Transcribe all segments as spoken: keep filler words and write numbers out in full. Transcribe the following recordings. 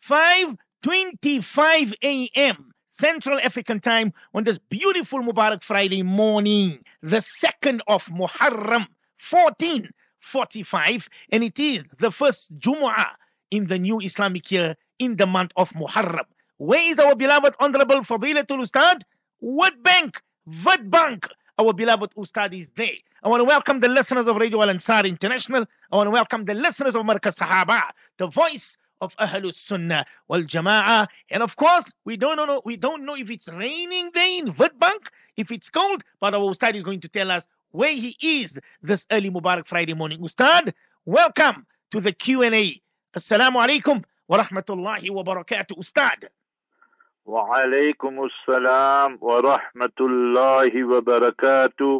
five twenty-five a m Central African Time on this beautiful Mubarak Friday morning, the second of Muharram, fourteen forty-five, and it is the first Jumu'ah in the new Islamic year in the month of Muharram. Where is our beloved Honorable Fadilatul Ustad? What Bank? What Bank? Our beloved Ustad is there. I want to welcome the listeners of Radio Al Ansar International. I want to welcome the listeners of Markaz Sahaba, the voice of Ahlus Sunnah wal Jama'ah. And of course, we don't know we don't know if it's raining there in Witbank, if it's cold, but our Ustad is going to tell us where he is this early Mubarak Friday morning. Ustad, welcome to the Q and A. Assalamu alaikum wa rahmatullahi wa barakatuh, Ustad. Wa alaikum assalam wa rahmatullahi wa barakatuh.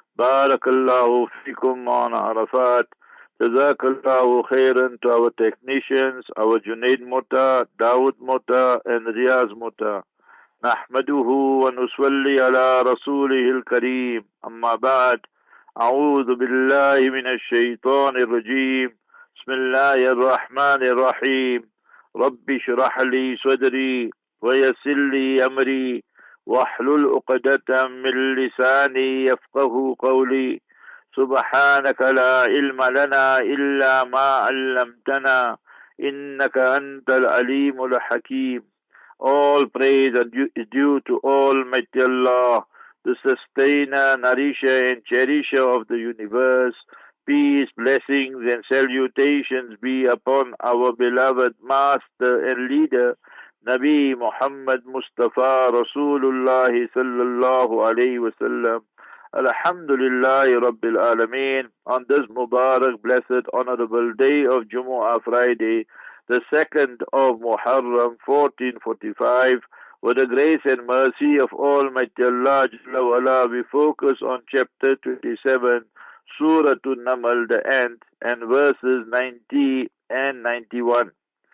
Barakallahu fikum on Arafat. Jazakallahu khairan to our technicians, our Junaid Mota, Dawood Mota, and Riyaz Mota. Nahmaduhu wa nusalli ala rasulihil kareem. Amma ba'd. A'udhu billahi minash shaitanir rajim. Bismillahir rahmanir rahim. Rabbi shrah li sadri wa yassir li amri wahlul uqdatan min lisani yafqahu qawli. سبحانك لا علم لنا إلا ما علمتنا إنك أنت العليم الحكيم. All praise is due to Almighty Allah, the sustainer, nourisher and cherisher of the universe. Peace, blessings and salutations be upon our beloved master and leader, Nabi Muhammad Mustafa Rasulullah sallallahu alayhi wa sallam. Alhamdulillahi Rabbil Alameen. On this Mubarak, blessed, honorable day of Jumu'ah Friday, the second of Muharram, fourteen forty-five, with the grace and mercy of Almighty Allah, Jalla wa'ala, we focus on chapter twenty-seven, Surah An-Naml, the end, and verses ninety and ninety-one.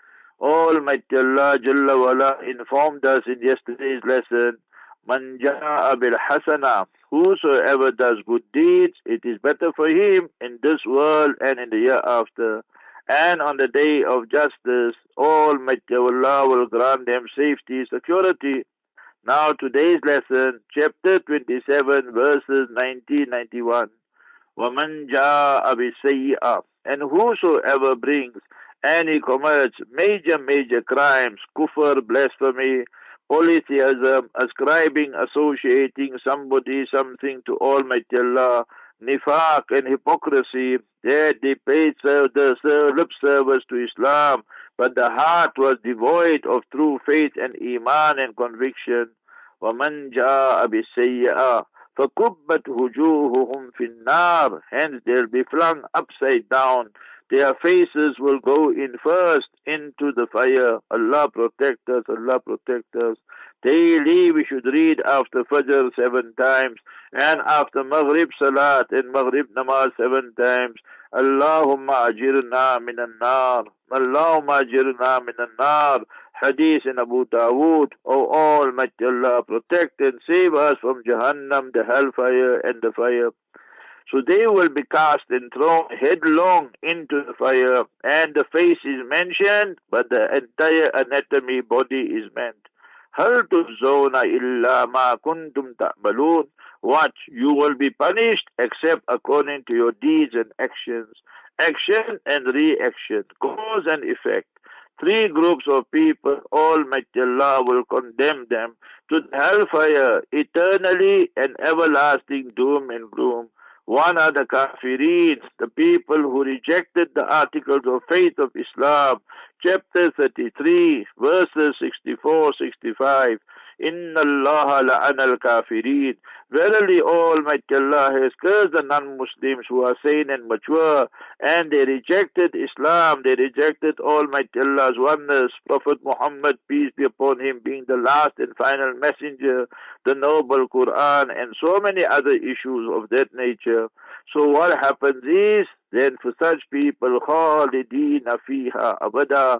Almighty Allah, Jalla wa'ala, informed us in yesterday's lesson, Man ja'a bil hasana, whosoever does good deeds, it is better for him in this world and in the year after. And on the day of justice, Almighty Allah will grant them safety, security. Now today's lesson, chapter twenty-seven, verses ninety to ninety-one. وَمَنْ جَاءَ بِالسَّيِّئَةِ, and whosoever brings and he commits major, major crimes, kufr, blasphemy, polytheism, ascribing, associating somebody, something to Almighty Allah, nifaq and hypocrisy, that they paid the lip service to Islam, but the heart was devoid of true faith and iman and conviction. وَمَنْ جَاءَ بِالسَّيِّئَةِ فَكُبَّتْ وُجُوهُهُمْ فِي النَّارِ, hence they'll be flung upside down. Their faces will go in first into the fire. Allah protect us, Allah protect us. Daily we should read after Fajr seven times, and after Maghrib Salat and Maghrib Namaz seven times. Allahumma ajirna minan nar. Allahumma ajirna minan nar. Hadith in Abu Dawood. O Almighty Allah, protect and save us from Jahannam, the hellfire and the fire. So they will be cast and thrown headlong into the fire, and the face is mentioned, but the entire anatomy, body is meant. Hal tujzawna illa ma kuntum ta'malun. Watch, you will be punished except according to your deeds and actions. Action and reaction, cause and effect. Three groups of people, Almighty Allah will condemn them to the hellfire, eternally and everlasting doom and gloom. One are the kafirin, the people who rejected the articles of faith of Islam. Chapter thirty-three, verses sixty-four to sixty-five. Inna Allah la'ana al-kafirin. Verily Almighty Allah has cursed the non-Muslims who are sane and mature, and they rejected Islam, they rejected Almighty Allah's oneness, Prophet Muhammad, peace be upon him, being the last and final messenger, the noble Quran, and so many other issues of that nature. So what happens is, then for such people, خَالِدِينَ فِيهَا أَبَدًا,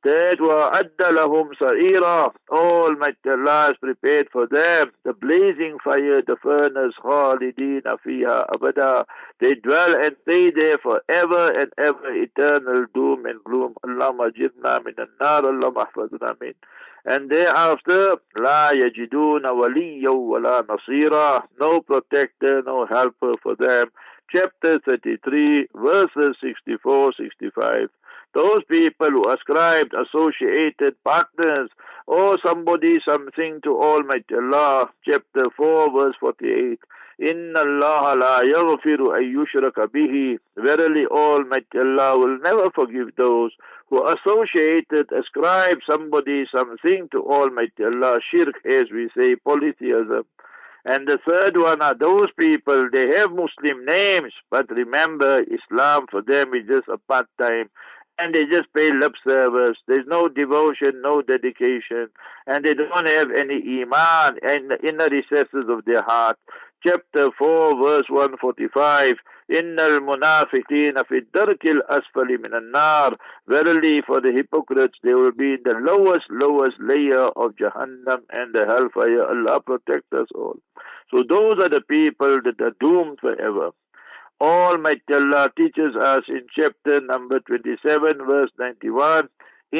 that وَأَدَّ لَهُمْ سَعِيرًا, Almighty Allah has prepared for them the blazing fire, the furnace, خَالِدِينَ فِيهَا أَبَدًا, they dwell and stay there forever and ever, eternal doom and gloom. Allahumma ajirna min an-nar, Allahumma ahfazna min. And thereafter, لَا يَجِدُونَ وَلِيًّا وَلَا نَصِيرًا, no protector, no helper for them. Chapter thirty-three, verses sixty-four sixty-five. Those people who ascribed associated partners or somebody something to Almighty Allah. Chapter four, verse forty-eight. Inna Allah la yaghfiru an yushraka bihi. Verily Almighty Allah will never forgive those who associated, ascribe somebody something to Almighty Allah. Shirk, as we say, polytheism. And the third one are those people, they have Muslim names, but remember, Islam for them is just a part-time. And they just pay lip service. There's no devotion, no dedication. And they don't have any iman in the inner recesses of their heart. Chapter four, verse one forty-five. Innal munafiqina fi darkil asfali min an-nar. Verily for the hypocrites they will be in the lowest, lowest layer of Jahannam and the hellfire. Allah protect us all. So those are the people that are doomed forever. Almighty Allah teaches us in chapter number twenty-seven, verse ninety-one,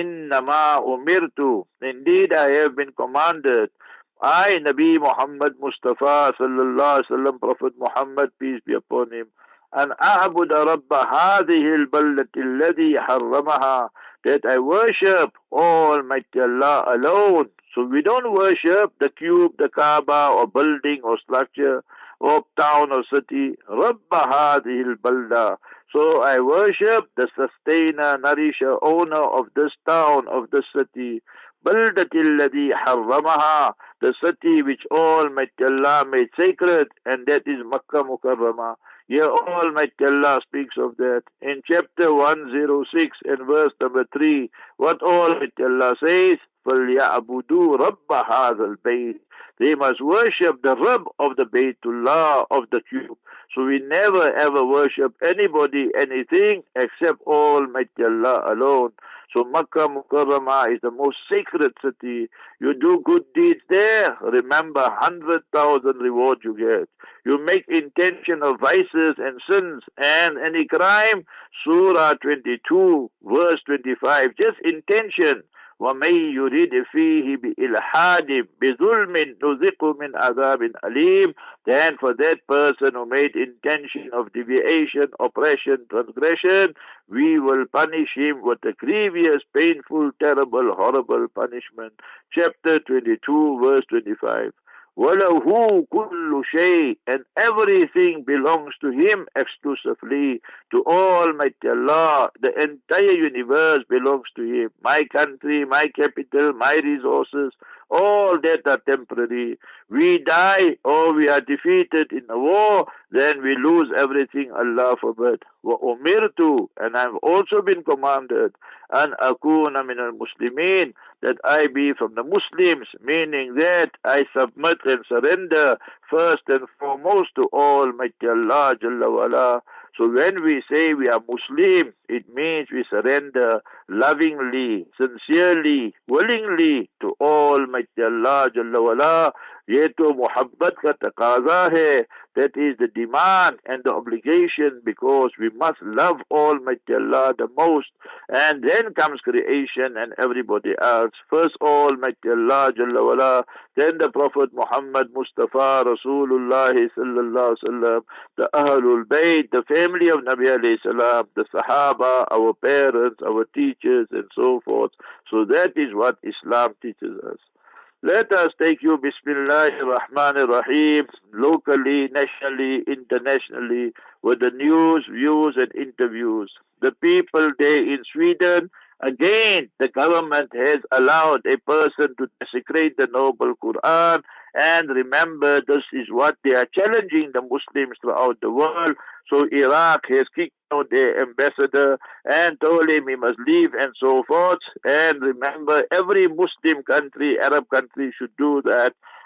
Innama umirtu, indeed I have been commanded, I, Nabi Muhammad Mustafa sallallahu alaihi wasallam, Prophet Muhammad, peace be upon him, an a'buda rabba hadhihi al-ballati alladhi harramaha, that I worship Almighty Allah alone. So we don't worship the cube, the Kaaba, or building, or structure, or town, or city. Rabba hadhihi al-balda. So I worship the sustainer, nourisher, owner of this town, of this city. Baldati alladhi harramaha, the city which Almighty Allah made sacred, and that is Makkah Mukarramah. Here Almighty Allah speaks of that. In chapter one oh six and verse number three, what Almighty Allah says, فَلْيَعْبُدُوا رَبَّ هَذَا الْبَيْتِ, they must worship the Rabb of the Baytullah, of the cube. So we never ever worship anybody, anything, except Almighty Allah alone. So Makkah Mukarramah is the most sacred city. You do good deeds there, remember, one hundred thousand reward you get. You make intention of vices and sins and any crime, Surah twenty-two, verse twenty-five, just intention. وَمَن يُرِدْ فِيهِ بِإِلْحَادٍ بِظُلْمٍ نُذِقُ مِنْ عَذَابٍ أَلِيمٍ, then for that person who made intention of deviation, oppression, transgression, we will punish him with a grievous, painful, terrible, horrible punishment. Chapter twenty-two, verse twenty-five. وَلَهُ كُلُّ شَيْءٍ, and everything belongs to him exclusively, to Almighty Allah. The entire universe belongs to him. My country, my capital, my resources, all that are temporary. We die or we are defeated in a war, then we lose everything, Allah forbid. وَأُمِرْتُ, and I've also been commanded, أَنْ أَكُونَ مِنَ الْمُسْلِمِينَ, that I be from the Muslims, meaning that I submit and surrender first and foremost to Almighty Allah Jalla wa'ala. So when we say we are Muslim, it means we surrender lovingly, sincerely, willingly to Almighty Allah Jalla wa'ala. ये तो मोहब्बत का तकाजा है, that is the demand and the obligation, because we must love Almighty Allah the most, and then comes creation and everybody else. First Almighty Allah Jalla wa'ala, then the Prophet Muhammad Mustafa Rasulullah sallallahu alaihi wasallam, the Ahlul Bayt, the family of Nabi alayhi salam, the Sahaba, our parents, our teachers, and so forth. So that is what Islam teaches us. Let us take you Bismillahir Rahmanir Rahim, locally, nationally, internationally, with the news, views, and interviews. The people there in Sweden, again, the government has allowed a person to desecrate the noble Quran. And remember, this is what they are challenging the Muslims throughout the world. So Iraq has kicked out their ambassador and told him he must leave and so forth. And remember, every Muslim country, Arab country should do that.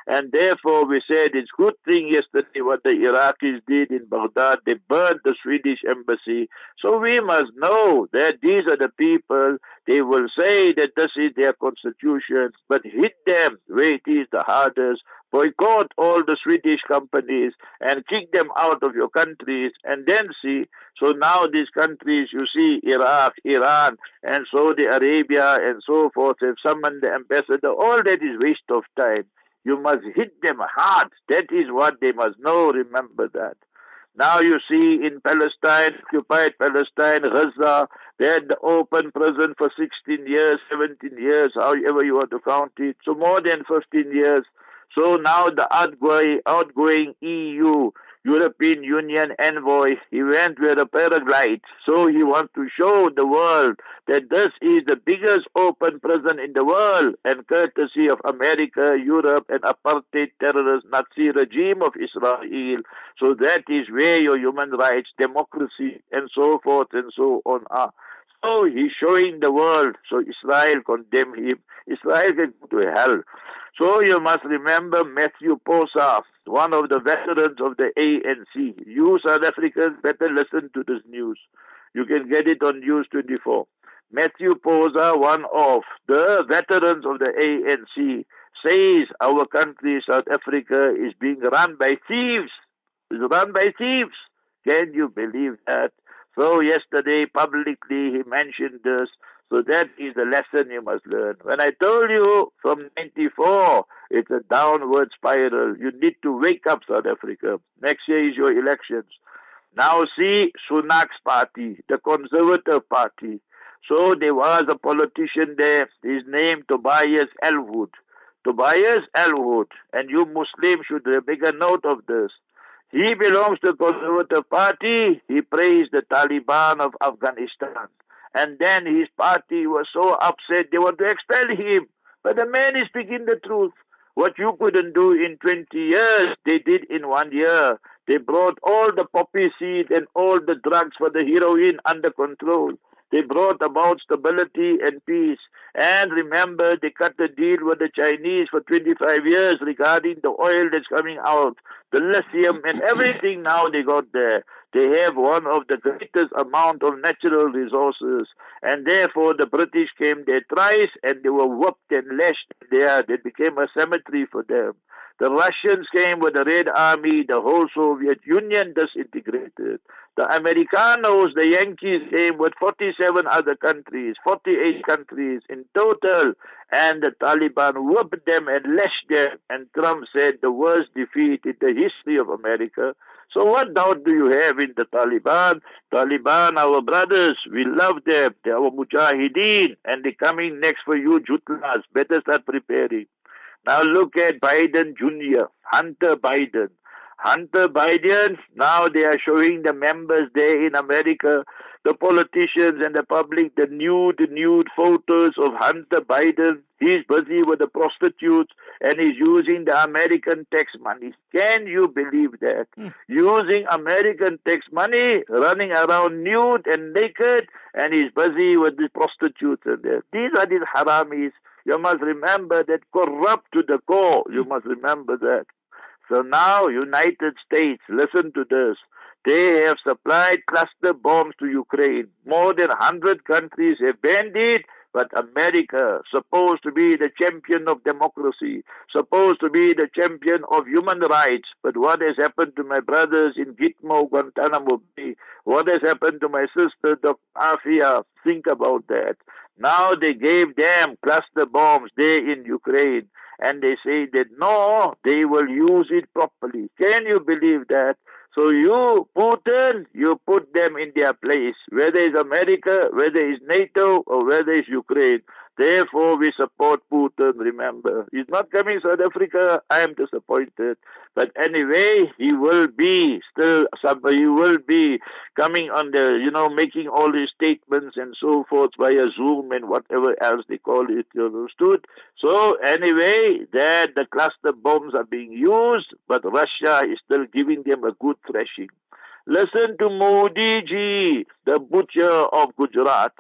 And therefore we said it's good thing yesterday what the Iraqis did in Baghdad. They burned the Swedish embassy. So we must know that these are the people, they will say that this is their constitution, but hit them where it is the hardest. Boycott all the Swedish companies and kick them out of your countries, and then see. So now these countries, you see, Iraq, Iran, and Saudi Arabia, and so forth, have summoned the ambassador. All that is waste of time. You must hit them hard. That is what they must know. Remember that. Now you see in Palestine, occupied Palestine, Gaza, they had the open prison for sixteen years, seventeen years, however you want to count it. So more than fifteen years. So now the outgoing, outgoing E U, European Union envoy, he went with a paraglide. So he wants to show the world that this is the biggest open prison in the world, and courtesy of America, Europe, and apartheid terrorist Nazi regime of Israel. So that is where your human rights, democracy, and so forth and so on are. So he's showing the world. So Israel condemn him. Israel can go to hell. So you must remember Matthew Posa, one of the veterans of the A N C. You South Africans better listen to this news. You can get it on News twenty-four. Matthew Posa, one of the veterans of the A N C, says our country, South Africa, is being run by thieves. It's run by thieves. Can you believe that? So yesterday, publicly, he mentioned this. So that is the lesson you must learn. When I told you from ninety-four, it's a downward spiral. You need to wake up, South Africa. Next year is your elections. Now see Sunak's party, the Conservative Party. So there was a politician there, his name Tobias Elwood. Tobias Elwood, and you Muslims should make a note of this. He belongs to the Conservative Party. He praised the Taliban of Afghanistan. And then his party was so upset, they want to expel him. But the man is speaking the truth. What you couldn't do in twenty years, they did in one year. They brought all the poppy seed and all the drugs for the heroin under control. They brought about stability and peace. And remember, they cut the deal with the Chinese for twenty-five years regarding the oil that's coming out, the lithium and everything now they got there. They have one of the greatest amount of natural resources. And therefore the British came there thrice and they were whooped and lashed there. They became a cemetery for them. The Russians came with the Red Army, the whole Soviet Union disintegrated. The Americanos, the Yankees came with forty-seven other countries, forty-eight countries in total, and the Taliban whooped them and lashed them, and Trump said the worst defeat in the history of America. So what doubt do you have in the Taliban? Taliban, our brothers, we love them, they are our mujahideen, and they're coming next for you, Jutlas. Better start preparing. Now look at Biden Junior, Hunter Biden. Hunter Biden, now they are showing the members there in America, the politicians and the public, the nude, nude photos of Hunter Biden. He's busy with the prostitutes and he's using the American tax money. Can you believe that? Mm. Using American tax money, running around nude and naked, and he's busy with the prostitutes and there. These are these haramis. You must remember that corrupt to the core. You must remember that. So now, United States, listen to this. They have supplied cluster bombs to Ukraine. More than one hundred countries have banned it, but America, supposed to be the champion of democracy, supposed to be the champion of human rights. But what has happened to my brothers in Gitmo, Guantanamo Bay? What has happened to my sister, Doctor Afia? Think about that. Now they gave them cluster bombs there in Ukraine. And they say that no, they will use it properly. Can you believe that? So you, Putin, you put them in their place, whether it's America, whether it's NATO, or whether it's Ukraine. Therefore, we support Putin, remember. He's not coming to South Africa. I am disappointed. But anyway, he will be still, he will be coming on the, you know, making all these statements and so forth via Zoom and whatever else they call it, you understood? So anyway, that the cluster bombs are being used, but Russia is still giving them a good thrashing. Listen to Modi ji, the butcher of Gujarat.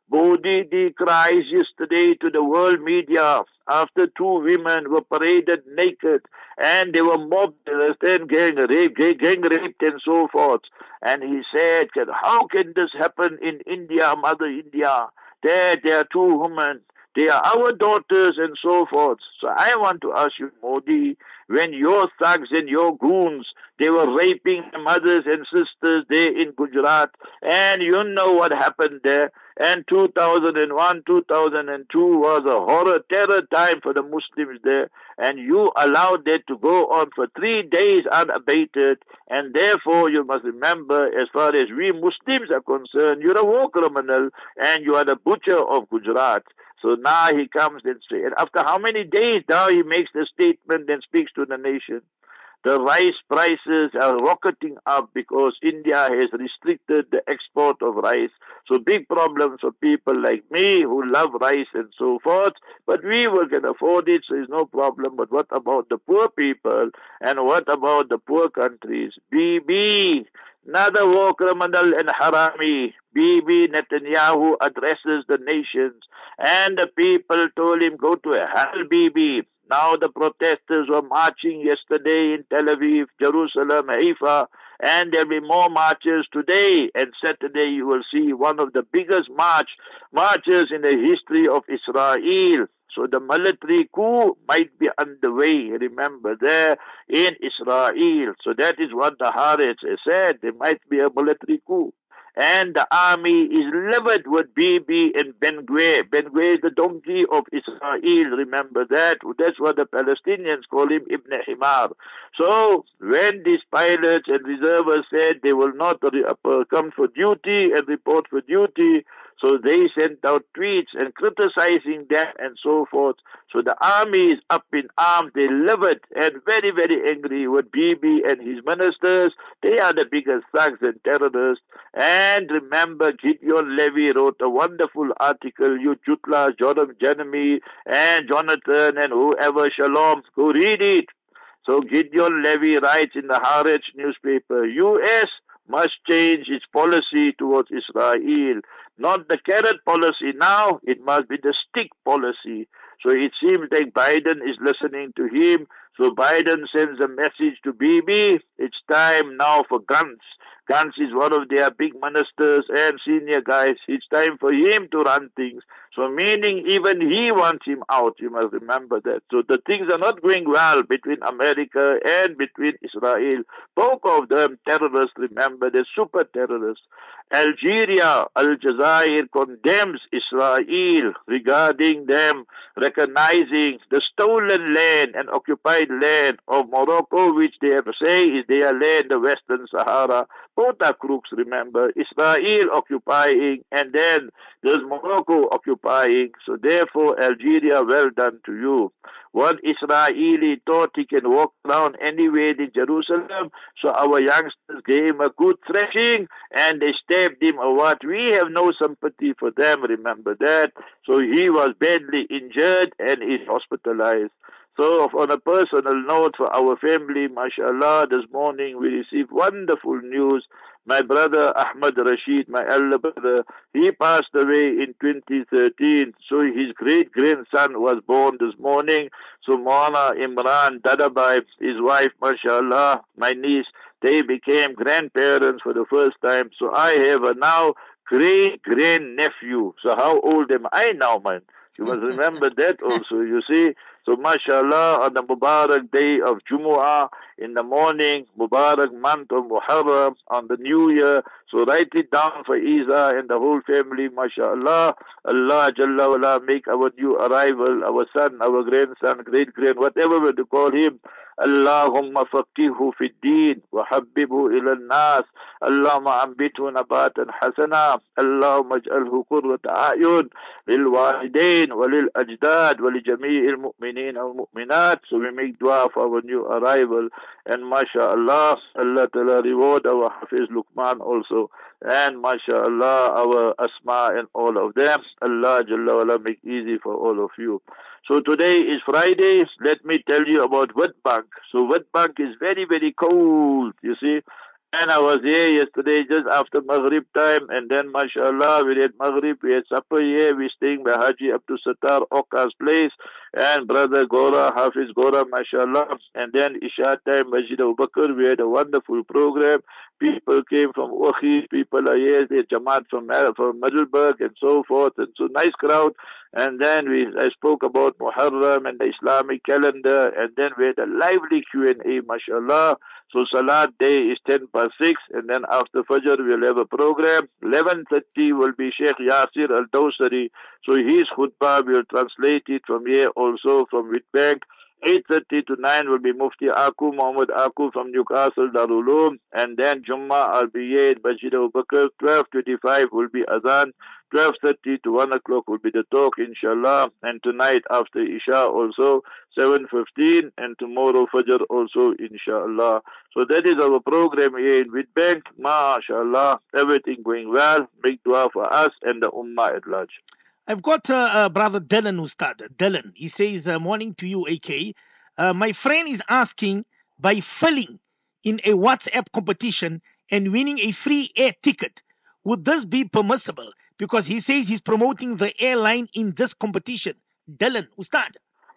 Modi decries yesterday to the world media after two women were paraded naked and they were mobbed, understand, gang rape, gang, gang raped and so forth. And he said, how can this happen in India, Mother India? There, there are two women. They are our daughters and so forth. So I want to ask you, Modi, when your thugs and your goons, they were raping mothers and sisters there in Gujarat, and you know what happened there. And two thousand one, two thousand two was a horror, terror time for the Muslims there. And you allowed that to go on for three days unabated. And therefore, you must remember, as far as we Muslims are concerned, you're a war criminal and you are the butcher of Gujarat. So now he comes and says, and after how many days now he makes the statement and speaks to the nation. The rice prices are rocketing up because India has restricted the export of rice. So big problems for people like me who love rice and so forth. But we will can afford it, so it's no problem. But what about the poor people? And what about the poor countries? B B, another war criminal and harami. B B Netanyahu addresses the nations. And the people told him, go to hell, B B. Now the protesters were marching yesterday in Tel Aviv, Jerusalem, Haifa, and there'll be more marches today. And Saturday you will see one of the biggest march marches in the history of Israel. So the military coup might be underway, remember, there in Israel. So that is what the Haaretz has said. There might be a military coup. And the army is livid with Bibi and Ben-Gvir. Ben-Gvir is the donkey of Israel, remember that? That's what the Palestinians call him, Ibn Himar. So when these pilots and reservists said they will not come for duty and report for duty, so they sent out tweets and criticizing them and so forth. So the army is up in arms. They livid and very, very angry with Bibi and his ministers. They are the biggest thugs and terrorists. And remember, Gideon Levy wrote a wonderful article. You Jutla, Jordan, Jeremy, and Jonathan, and whoever, Shalom, go read it. So Gideon Levy writes in the Haaretz newspaper, U S must change its policy towards Israel. Not the carrot policy now, it must be the stick policy. So it seems like Biden is listening to him. So Biden sends a message to Bibi, it's time now for guns. Gantz is one of their big ministers and senior guys. It's time for him to run things. So meaning even he wants him out. You must remember that. So the things are not going well between America and between Israel. Both of them terrorists, remember, they're super terrorists. Algeria, Aljazair condemns Israel regarding them recognizing the stolen land and occupied land of Morocco, which they have to say is their land, the Western Sahara. Both are crooks, remember. Israel occupying and then there's Morocco occupying. So therefore, Algeria, well done to you. One Israeli thought he can walk around anywhere in Jerusalem, so our youngsters gave him a good thrashing and they stabbed him or what. We have no sympathy for them, remember that. So he was badly injured and is hospitalized. So on a personal note for our family, mashallah, this morning we received wonderful news. My brother Ahmad Rashid, my elder brother, he passed away in twenty thirteen. So his great-grandson was born this morning. So Maulana Imran Dadabai, his wife, mashallah, my niece, they became grandparents for the first time. So I have a now great-grand-nephew. So how old am I now, man? You must remember that also, you see. So mashallah, on the Mubarak day of Jumu'ah, in the morning, Mubarak month of Muharram, on the New Year. So write it down for Isa and the whole family, mashallah. Allah Jalla wala make our new arrival, our son, our grandson, great-grand, whatever we to call him. اللهم فقهه في الدين وحببه إلى الناس اللهم أنبته نباتا حسنا اللهم اجعله قرة أعين للوالدين وللأجداد ولجميع المؤمنين والمؤمنات. So we make dua for our new arrival and mashallah, Allah Ta'ala reward our Hafiz Luqman also and mashallah our Asma and all of them. Allah Jalla wala make easy for all of you. So today is Friday. Let me tell you about Witbank. So Witbank is very, very cold, you see. And I was here yesterday just after Maghrib time, and then mashallah, we had Maghrib, we had supper here, we staying by Haji Abdul Sattar Oka's place, and brother Gora, Hafiz Gora, mashallah, and then Isha time, Masjid Abu Bakr, we had a wonderful program. People came from Wakhi, people are here, they Jamaat from, from Middleburg and so forth, and so nice crowd. And then we, I spoke about Muharram and the Islamic calendar, and then we had a lively Q and A, mashallah. So Salat day is ten past six, and then after Fajr we'll have a program. eleven thirty will be Sheikh Yasir Al-Dawsari. So his khutbah will translate it from here also from Witbank. eight thirty to nine will be Mufti Aku, Muhammad Aku from Newcastle, Darul Uloom. And then Jummah I'll be here at Masjid Abu Bakr. twelve twenty-five will be Azan. twelve thirty to one o'clock will be the talk, inshallah. And tonight after Isha also, seven fifteen. And tomorrow Fajr also, inshallah. So that is our program here in Witbank. MashaAllah, everything going well. Big dua for us and the Ummah at large. I've got uh, uh, brother Dylan Ustad. Dylan, he says, uh, morning to you, A K. Uh, my friend is asking, by filling in a WhatsApp competition and winning a free air ticket, would this be permissible? Because he says he's promoting the airline in this competition. Dylan Ustad.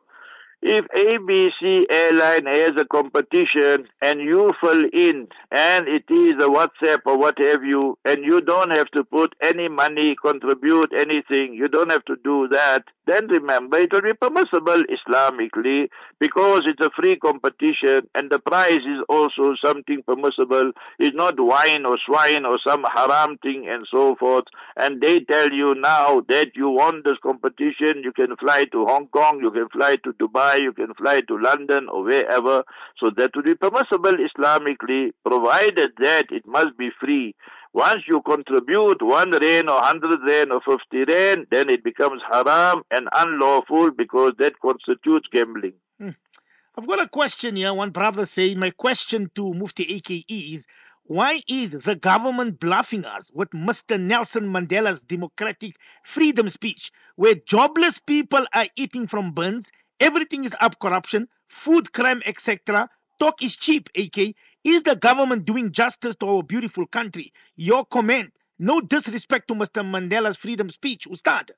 If A B C airline has a competition and you fill in and it is a WhatsApp or what have you, and you don't have to put any money, contribute anything, you don't have to do that, then remember it will be permissible Islamically because it's a free competition and the prize is also something permissible. It's not wine or swine or some haram thing and so forth. And they tell you now that you won this competition, you can fly to Hong Kong, you can fly to Dubai, you can fly to London or wherever. So that would be permissible Islamically, provided that it must be free. Once you contribute one rand or hundred rand or fifty rand, then it becomes haram and unlawful because that constitutes gambling. Hmm. I've got a question here. One brother says, my question to Mufti A K is, why is the government bluffing us with Mister Nelson Mandela's democratic freedom speech, where jobless people are eating from bins, everything is up corruption, food crime, et cetera. Talk is cheap, A K. Is the government doing justice to our beautiful country? Your comment. No disrespect to Mister Mandela's freedom speech, Ustad.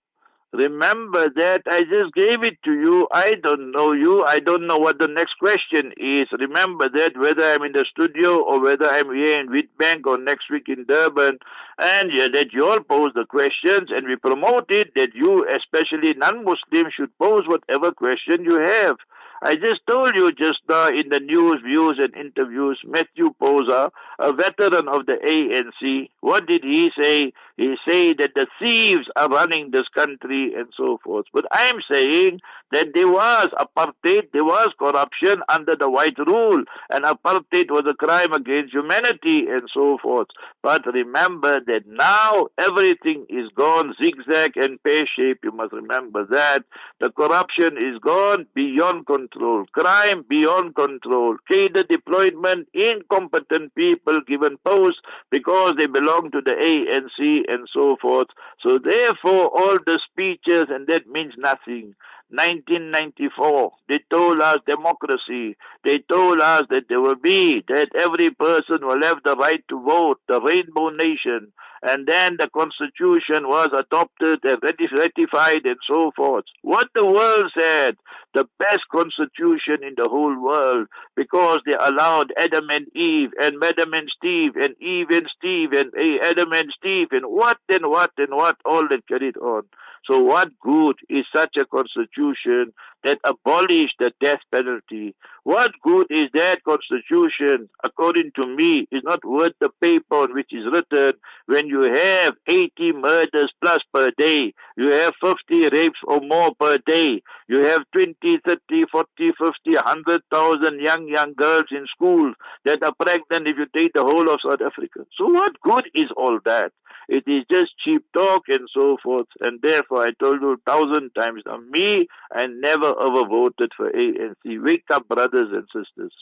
Remember that I just gave it to you. I don't know you. I don't know what the next question is. Remember that whether I'm in the studio or whether I'm here in Witbank or next week in Durban, and yeah, that you all pose the questions and we promote it, that you, especially non-Muslims, should pose whatever question you have. I just told you just now in the news, views and interviews, Matthew Posa, a veteran of the A N C, what did he say? He said that the thieves are running this country and so forth. But I'm saying that there was apartheid, there was corruption under the white rule, and apartheid was a crime against humanity and so forth. But remember that now everything is gone zigzag and pear-shaped. You must remember that. The corruption is gone beyond control. Crime beyond control. Cadre deployment, incompetent people given posts because they belong to the A N C and so forth. So therefore all the speeches, and that means nothing. nineteen ninety-four, they told us democracy. They told us that there will be, that every person will have the right to vote, the rainbow nation. And then the constitution was adopted and ratified and so forth. What the world said, the best constitution in the whole world, because they allowed Adam and Eve and Madam and Steve and Eve and Steve and Adam and Steve and what and what and what all that carried on. So what good is such a constitution that abolished the death penalty? What good is that constitution, according to me, is not worth the paper on which is written when you have eighty murders plus per day, you have fifty rapes or more per day, you have twenty, thirty, forty, fifty, one hundred thousand young, young girls in school that are pregnant if you take the whole of South Africa. So what good is all that? It is just cheap talk and so forth. And therefore, I told you a thousand times now, me, I never ever voted for A N C. Wake up, brothers and sisters.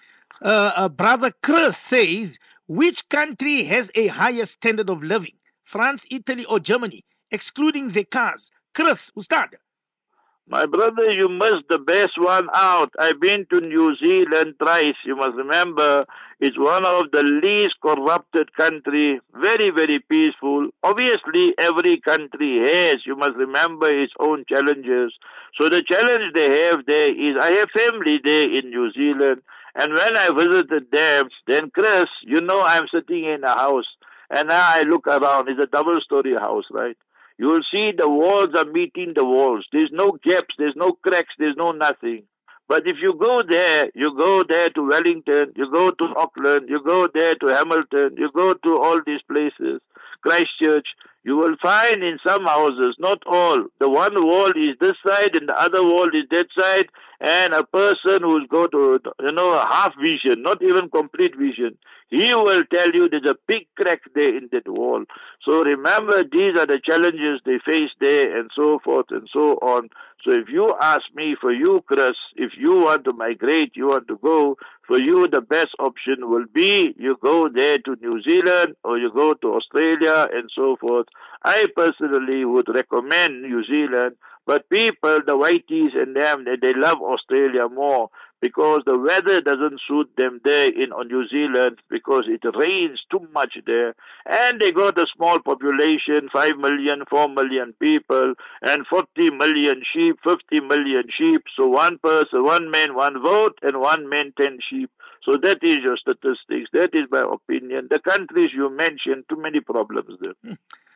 Uh, uh, Brother Chris says, which country has a higher standard of living? France, Italy, or Germany, excluding the cars? Chris, Ustad. My brother, you missed the best one out. I've been to New Zealand thrice. You must remember, it's one of the least corrupted country. Very, very peaceful. Obviously, every country has, you must remember, its own challenges. So the challenge they have there is, I have family there in New Zealand. And when I visited them, then Chris, you know I'm sitting in a house. And now I look around. It's a double-story house, right? You will see the walls are meeting the walls. There's no gaps, there's no cracks, there's no nothing. But if you go there, you go there to Wellington, you go to Auckland, you go there to Hamilton, you go to all these places, Christchurch, you will find in some houses, not all, the one wall is this side and the other wall is that side, and a person who's got to, you know, a half vision, not even complete vision, he will tell you there's a big crack there in that wall. So remember, these are the challenges they face there and so forth and so on. So if you ask me, for you, Chris, if you want to migrate, you want to go, for you the best option will be you go there to New Zealand or you go to Australia and so forth. I personally would recommend New Zealand, but people, the whiteys and them, they, they love Australia more because the weather doesn't suit them there in on New Zealand because it rains too much there. And they got a small population, five million, four million people, and forty million sheep, fifty million sheep. So one person, one man, one vote, and one man, ten sheep. So that is your statistics. That is my opinion. The countries you mentioned, too many problems there.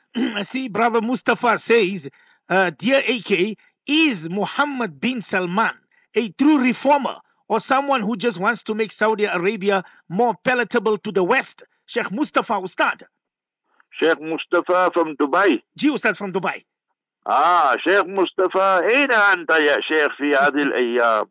I see Brother Mustafa says, uh, dear A K, is Mohammed bin Salman a true reformer or someone who just wants to make Saudi Arabia more palatable to the West? Sheikh Mustafa Ustad. Sheikh Mustafa from Dubai. Ji Ustad from Dubai. Ah, Sheikh Mustafa, أين أنت يا شيخ في هذه الأيام؟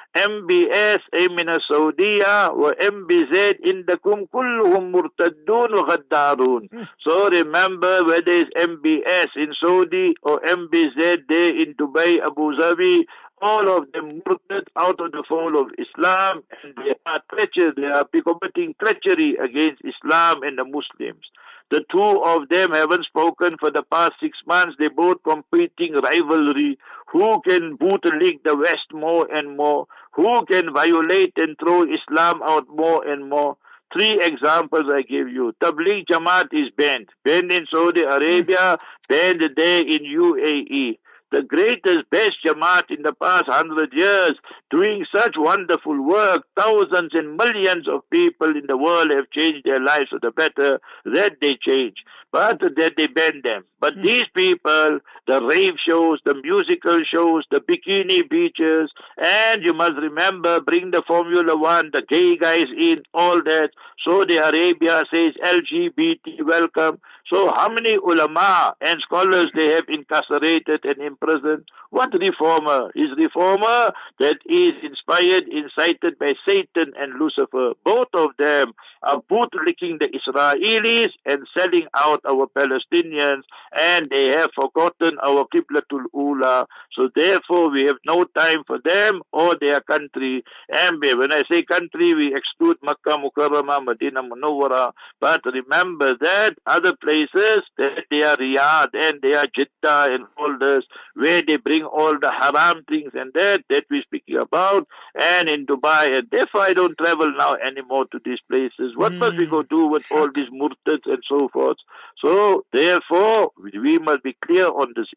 M B S أي من السعودية و M B Z عندكم كلهم مرتدون وغدارون. So remember, whether it's M B S in Saudi or M B Z there in Dubai, Abu Dhabi, all of them murtad out of the fold of Islam, and they are treacherous. They are committing treachery against Islam and the Muslims. The two of them haven't spoken for the past six months. They both competing rivalry. Who can bootleg the West more and more? Who can violate and throw Islam out more and more? Three examples I give you. Tabligh Jamaat is banned. Banned in Saudi Arabia, banned there in U A E. The greatest, best Jamaat in the past hundred years, doing such wonderful work. Thousands and millions of people in the world have changed their lives for the better. That they change. But that they ban them. But mm. these people, the rave shows, the musical shows, the bikini beaches, and you must remember, bring the Formula One, the gay guys in, all that. Saudi Arabia says L G B T welcome. So how many ulama and scholars they have incarcerated and imprisoned? What reformer? Is reformer that is inspired, incited by Satan and Lucifer. Both of them are bootlicking the Israelis and selling out our Palestinians, and they have forgotten our Qiblatul Ula. So therefore we have no time for them or their country. And when I say country, we exclude Makkah, Mukarramah, Medina, Munawwara. But remember that other places, that they are Riyadh and they are Jeddah and all this, where they bring all the haram things and that, that we're speaking about, and in Dubai. And therefore I don't travel now anymore to these places. What mm. must we go do with all these murtads and so forth? So therefore we must be clear on this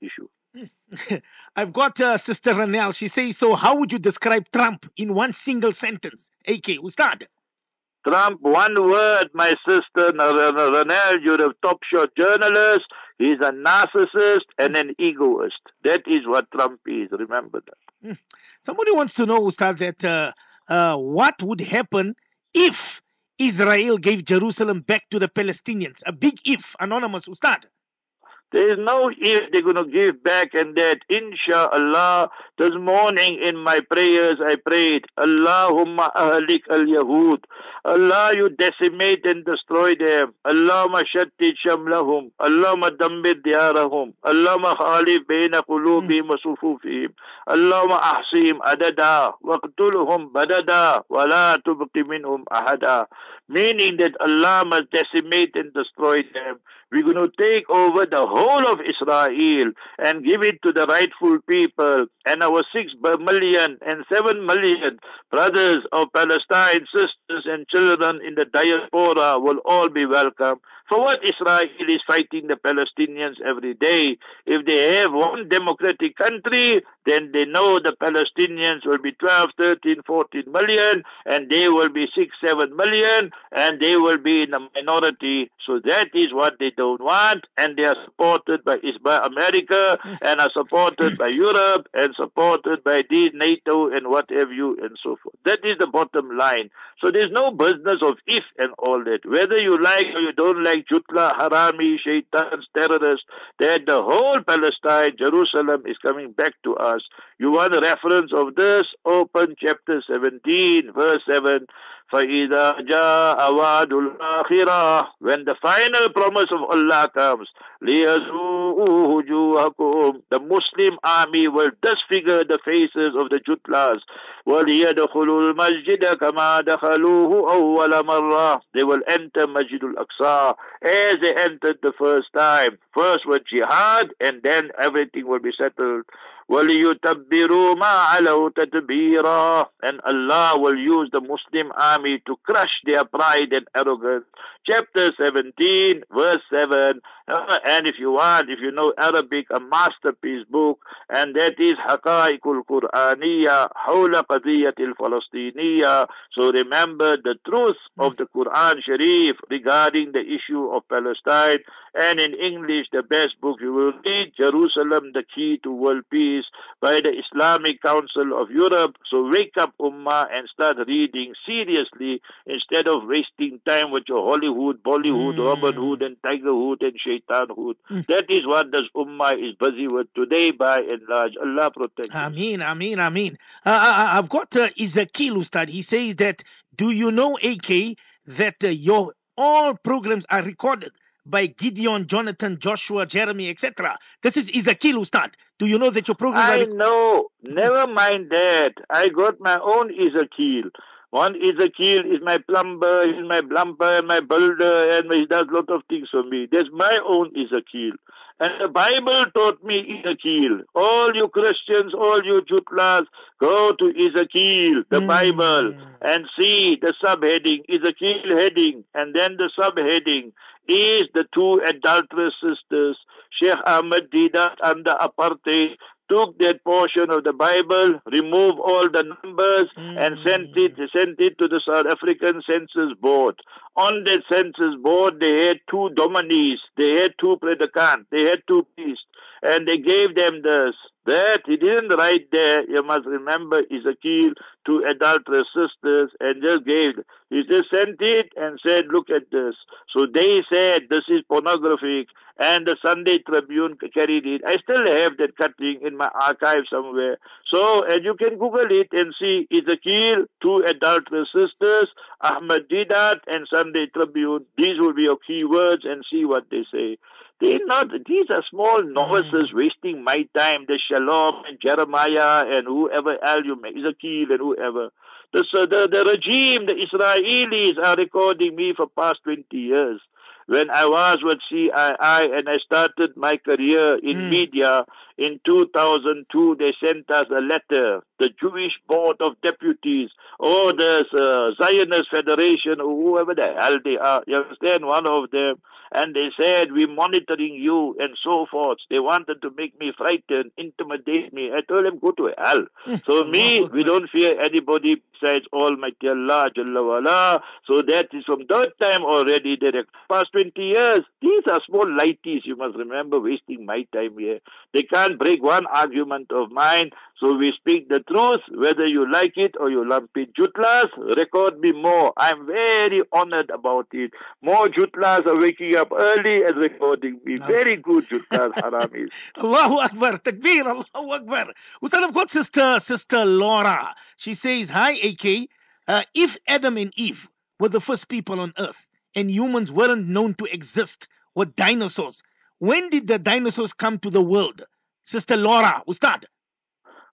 issue. I've got uh, Sister Ranel. She says, so how would you describe Trump in one single sentence? A K, Ustad. Trump, one word, my sister Ranel, you're a top shot journalist. He's a narcissist and an egoist. That is what Trump is. Remember that. Somebody wants to know, Ustad, that uh, uh, what would happen if Israel gave Jerusalem back to the Palestinians? A big if, anonymous, Ustad. There is no if they're going to give back and that. Insha'Allah, this morning in my prayers I prayed, Allahumma ahlik al-Yahud. Allah, you decimate and destroy them. Allahumma shattid shamlahum. Allahumma dammir diyarahum. Allahumma khalif bayna qulubihim wa sufufihim. اللهم أحصهم عددا واقتلهم بددا ولا تبق منهم أحدا. Meaning that Allah must decimate and destroy them. We're going to take over the whole of Israel and give it to the rightful people. And our six million and seven million brothers of Palestine, sisters and children in the diaspora will all be welcome. For what Israel is fighting the Palestinians every day? If they have one democratic country, then they know the Palestinians will be twelve, thirteen, fourteen million, and they will be six, seven million, and they will be in the minority. So that is what they don't want, and they are supported by, by America, and are supported by Europe, and supported by these NATO and what have you, and so forth. That is the bottom line. So there's no business of if and all that. Whether you like or you don't like Jutla, Harami, Shaitans, terrorists, that the whole Palestine, Jerusalem is coming back to us. You want a reference of this? Open chapter seventeen, verse seven. فَإِذَا جَاءَ وَعْدُ الْآخِرَةِ. When the final promise of Allah comes, لِيَسُوءُ وُجُوهَكُمْ. The Muslim army will disfigure the faces of the Jutlas. وَلِيَدْخُلُوا الْمَسْجِدَ كَمَا دَخَلُوهُ أَوَّلَ مَرَّةٍ. They will enter Masjid al-Aqsa as they entered the first time. First with jihad, and then everything will be settled. وَلِيُتَبِّرُوا مَا عَلَوْا تَتْبِيرًا. And Allah will use the Muslim army to crush their pride and arrogance. Chapter seventeen, verse seven. Uh, and if you want, if you know Arabic, a masterpiece book, and that is Haqa'iqul Qur'aniyya, Hawla Qadiyatil Falastiniyya. So remember the truth of the Quran Sharif regarding the issue of Palestine. And in English, the best book you will read, Jerusalem, the Key to World Peace, by the Islamic Council of Europe. So wake up, Ummah, and start reading seriously instead of wasting time with your Hollywood, Bollywood, Mm. Robin Hood, and Tiger Hood, and Shaitan Hood. Mm. That is what this Ummah is busy with today, by and large. Allah protect us. Ameen, Ameen, Ameen. Uh, I, I've got uh, Ezekiel Ustad. He says that, do you know, A K, that uh, your all programs are recorded by Gideon, Jonathan, Joshua, Jeremy, et cetera. This is Ezekiel Ustad. Do you know that your programs I are... know. Never mind that. I got my own Ezekiel. One Ezekiel is my plumber, he's my plumber, and my builder, and he does a lot of things for me. There's my own Ezekiel. And the Bible taught me Ezekiel. All you Christians, all you Jutlas, go to Ezekiel, the Mm. Bible, and see the subheading, Ezekiel heading, and then the subheading is the two adulterous sisters, Sheikh Ahmed Didat under apartheid, took that portion of the Bible, removed all the numbers, and sent it sent it to the South African Census Board. On that census board, they had two dominies, they had two predicants, they had two priests, and they gave them this. That he didn't write there, you must remember, Ezekiel, two adulterous sisters, and just gave, he just sent it and said, look at this. So they said, this is pornographic, and the Sunday Tribune carried it. I still have that cutting in my archive somewhere. So, and you can Google it and see Ezekiel, two adulterous sisters, Ahmed Didat, and Sunday Tribune. These will be your keywords, and see what they say. They're not, these are small novices wasting my time, the Shalom and Jeremiah and whoever else you make, Ezekiel and whoever. The, so the, the regime, the Israelis are recording me for past twenty years. When I was with C I I and I started my career in Mm. media in two thousand two, they sent us a letter, the Jewish Board of Deputies, or the uh, Zionist Federation, or whoever the hell they are, you understand, one of them, and they said, we're monitoring you, and so forth. They wanted to make me frightened, intimidate me. I told them, go to hell. So me, we don't fear anybody besides Almighty Allah, Jalla wala. So that is from that time already, the past twenty years, these are small lighties, you must remember, wasting my time here. They can't break one argument of mine. So we speak the truth, whether you like it or you lump it. Jutlas, record me more. I'm very honored about it. More Jutlas are waking up early and recording me. Very good, Jutlas, Haramis. Allahu Akbar, Takbir, Allahu Akbar. Ustad, I've got sister, sister Laura. She says, hi, A K. Uh, if Adam and Eve were the first people on earth and humans weren't known to exist, were dinosaurs, when did the dinosaurs come to the world? Sister Laura, Ustad.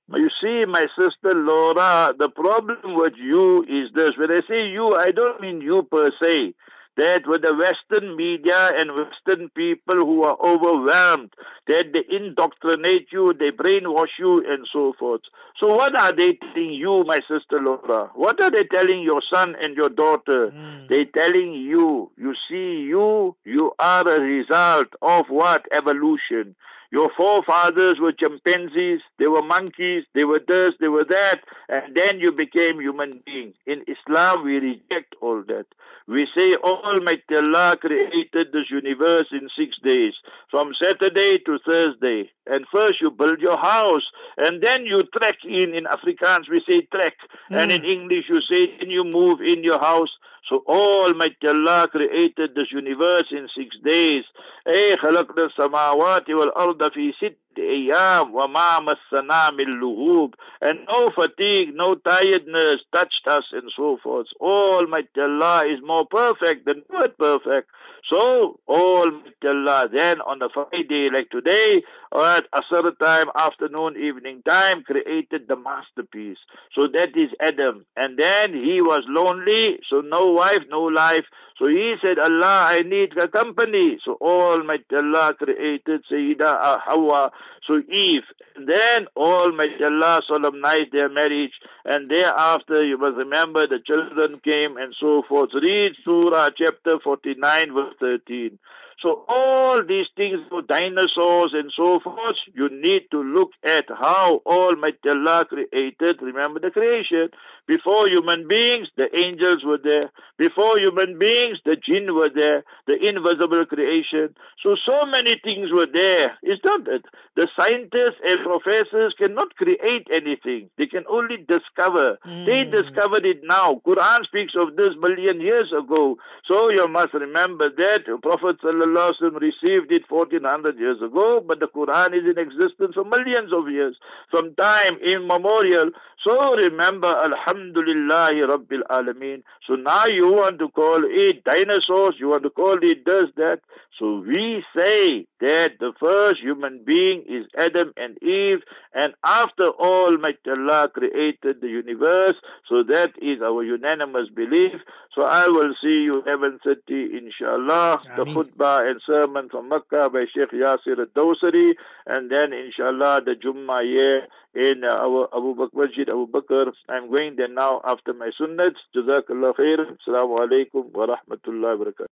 You see, my sister Laura, the problem with you is this. When I say you, I don't mean you per se. That with the Western media and Western people who are overwhelmed, that they indoctrinate you, they brainwash you, and so forth. So what are they telling you, my sister Laura? What are they telling your son and your daughter? Mm. They're telling you, you see, you, you are a result of what? Evolution. Your forefathers were chimpanzees, they were monkeys, they were this, they were that, and then you became human beings. In Islam, we reject all that. We say Almighty Allah created this universe in six days, from Saturday to Thursday. And first you build your house, and then you trek in. In Afrikaans we say trek, mm. and in English you say, then you move in your house. So Almighty Allah created this universe in six days. أي خلقنا السماوات والأرض في ست أيام وما مسنا من لغوب. And no fatigue, no tiredness touched us and so forth. Almighty Allah is more perfect than word perfect. So Almighty Allah then on the Friday like today, or at Asr time, afternoon, evening time, created the masterpiece. So that is Adam. And then he was lonely, so no wife, no life. So he said, Allah, I need a company. So Almighty Allah created Sayyida Hawa, so Eve. And then Almighty Allah solemnized their marriage. And thereafter, you must remember, the children came and so forth. Read Surah chapter forty-nine, verse thirteen. So all these things, dinosaurs and so forth, you need to look at how Almighty Allah created. Remember the creation. Before human beings, the angels were there. Before human beings, the jinn were there. The invisible creation. So, so many things were there. It's not that the scientists and professors cannot create anything. They can only discover. Mm. They discovered it now. Quran speaks of this million years ago. So you must remember that Prophet Sallallahu Alaihi Wasallam received it fourteen hundred years ago, but the Quran is in existence for millions of years, from time immemorial. So remember, Alhamdulillahi Rabbil Alameen. So now you want to call it dinosaurs, you want to call it this, that. So we say that the first human being is Adam and Eve, and after Almighty Allah created the universe. So that is our unanimous belief. So I will see you eleven thirty, inshallah. Ameen. The khutbah and sermon from Makkah by Sheikh Yasir al-Dawsari, and then inshallah the Jummah here in uh, our Abu Bakr Masjid, Abu Bakr. I'm going there now after my sunnats. Jazakallah khair. Assalamu alaikum wa rahmatullahi wa barakatuh.